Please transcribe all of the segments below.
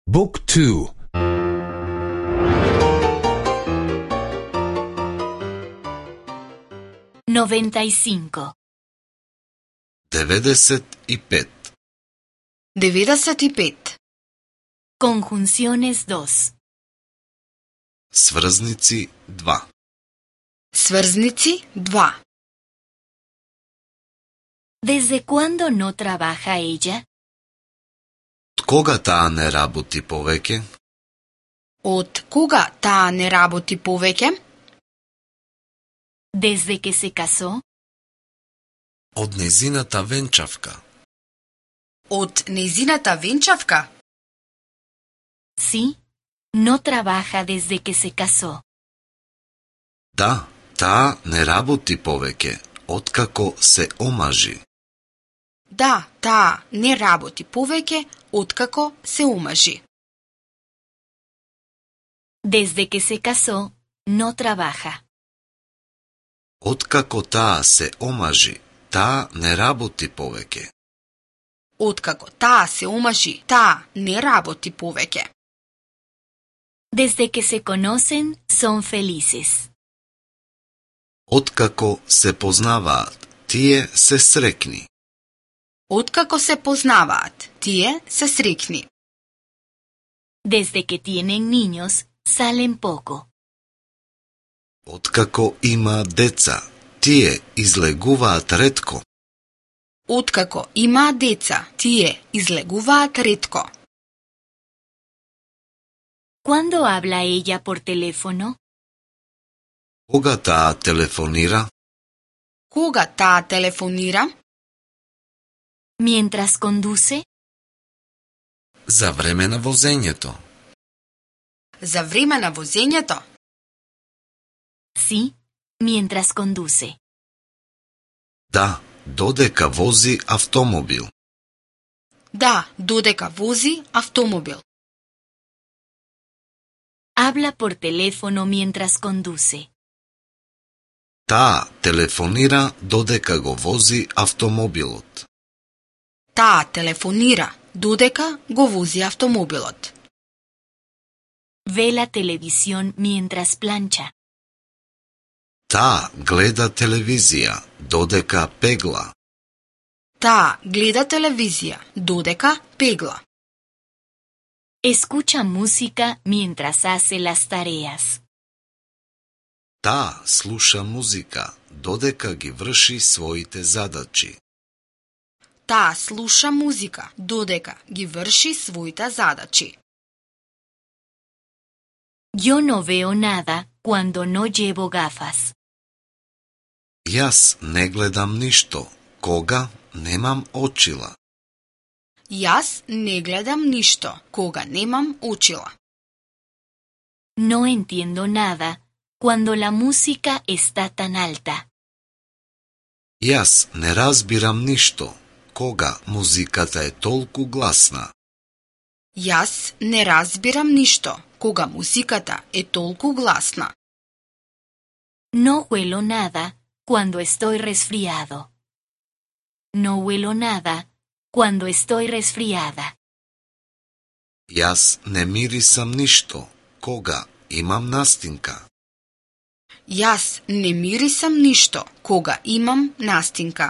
Book 2. 95. 95. 95. Conjunciones 2. Сврзници 2. Сврзници 2. ¿Desde cuándo no trabaja ella? Од кога таа не работи повеќе? Од кога таа не работи повеќе? ¿Desde que se casó? Од незината венчавка. Од незината венчавка? Sí, no trabaja desde que se casó. Да, таа не работи повеќе, откако се омажи. Да, таа не работи повеќе откако се омажи. Desde que se casó, no trabaja. Откако таа се омажи, таа не работи повеќе. Откако таа се омажи, таа не работи повеќе. Desde que se conocen, son felices. Откако се познаваат, тие се срекни. Откако се познаваат, тие се срекни. Desde que tienen niños, salen poco. Откако има деца, тие излегуваат ретко. Откако има деца, тие излегуваат ретко. ¿Cuándo habla ella por teléfono? Кога таа телефонира? Кога таа телефонира? ¿Mientras conduce? За време на возењето. За време на возењето? Sí, mientras conduce. Да, додека вози автомобил. Да, додека вози автомобил. Habla por teléfono mientras conduce. Таа телефонира додека го вози автомобилот. Таа телефонира додека го вози автомобилот. Ve la televisión mientras plancha. Таа гледа телевизија додека пегла. Таа гледа телевизија додека пегла. Escucha música mientras hace las tareas. Таа слуша музика додека ги врши своите задачи. Таа слуша музика додека ги врши своите задачи. Yo no veo nada cuando no llevo gafas. Јас не гледам ништо кога немам очила. Јас не гледам ништо кога немам очила. No entiendo nada cuando la música está tan alta. Јас не разбирам ништо кога музиката е толку гласна. Јас не разбирам ништо кога музиката е толку гласна. No huelo nada cuando estoy resfriado. No huelo nada cuando estoy resfriada. Јас не мирисам ништо кога имам настинка. Јас не мирисам ништо кога имам настинка.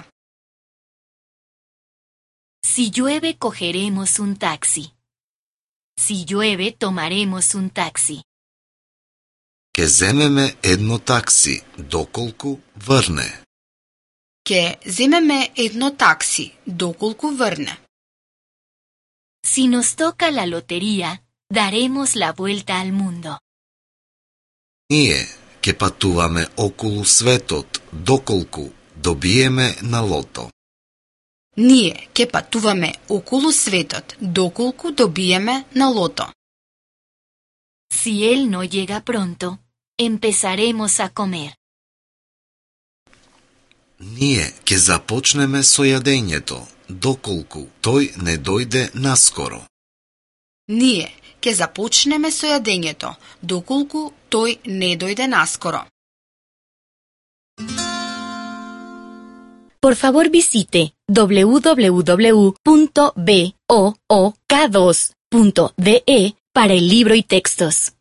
Si llueve, cogeremos un taxi. Si llueve, tomaremos un taxi. Ке земеме едно такси доколку врне. Ке земеме едно такси доколку врне. Si nos toca la lotería, daremos la vuelta al mundo. Ние ке патуваме околу светот доколку добиеме на лото. Ние ке патуваме околу светот доколку добиеме на лото. Si él no llega pronto, empezaremos a comer. Ние ке започнеме со јадењето доколку тој не дојде наскоро. Ние ке започнеме со јадењето доколку тој не дојде наскоро. Por favor visite www.book2 para el libro y textos.